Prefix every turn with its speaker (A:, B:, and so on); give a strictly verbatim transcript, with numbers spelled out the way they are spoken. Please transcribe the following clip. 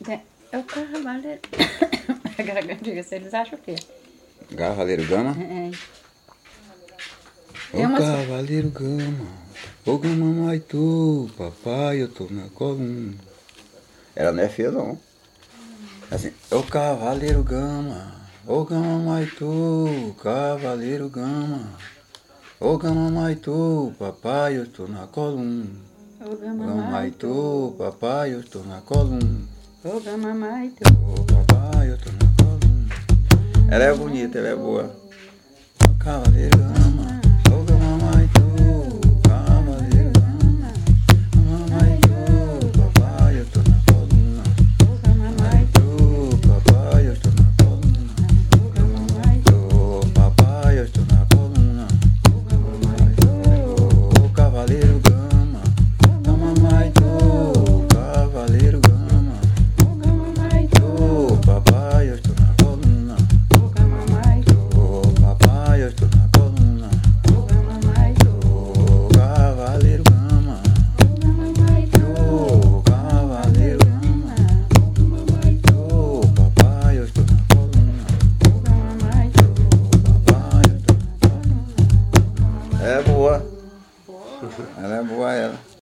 A: É, é o cavaleiro. A garganta, eles acham o quê?
B: Cavaleiro Gama?
A: É.
B: Ô
A: Tem umas-
B: Cavaleiro Gama, ô Gama Maitu, papai, eu tô na coluna. Ela não é feia não. Assim, ô Cavaleiro Gama, ô Gama Maitu, Cavaleiro Gama, ô Gama Maitu, papai, eu tô na coluna.
A: Ô
B: Gama
A: gama maitu,
B: Maitu, papai, eu tô na coluna.
A: ô gama maitu.
B: Ô papai, eu tô na coluna. Ela é bonita, ela é boa. Ô Cavaleiro Gama, ô Gama Maitu, Cavaleiro Gama, Gama Maitu, papai, eu tô na coluna.
A: Ô gama maitu,
B: Maitu, papai, eu tô na coluna.
A: ô gama maitu,
B: Ô papai, eu tô na coluna.
A: ô gama maitu.
B: Ô Cavaleiro Gama, Gama Maitu, Cavaleiro Gama.
A: Ô gama maitu,
B: Ô papai, eu tô na coluna.
A: ô gama maitu,
B: Ô papai, eu tô na coluna.
A: ô gama maitu,
B: Ô Cavaleiro Gama,
A: ô gama maitu,
B: ô Cavaleiro Gama.
A: ô gama maitu,
B: Ô papai, eu tô na coluna.
A: ô gama maitu.
B: Ô papai, eu tô na coluna. É boa. Ela é boa, ela.